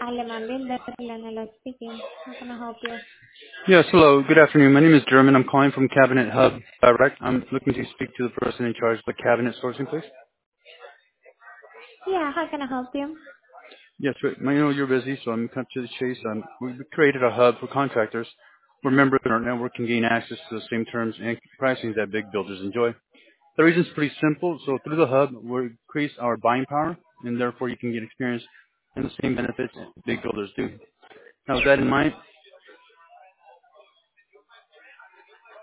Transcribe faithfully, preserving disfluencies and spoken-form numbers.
Alemán Builder, Leonela speaking. How can I help you? Yes, hello. Good afternoon. My name is German. I'm calling from Cabinet Hub Direct. I'm looking to speak to the person in charge of the cabinet sourcing, please. Yeah, how can I help you? Yes, right. I know you're busy, so I'm cut to the chase. Um, we created a hub for contractors where members in our network can gain access to the same terms and pricing that big builders enjoy. The reason's pretty simple. So through the hub, we increase our buying power, and therefore you can get experience and the same benefits big builders do. Now, with that in mind,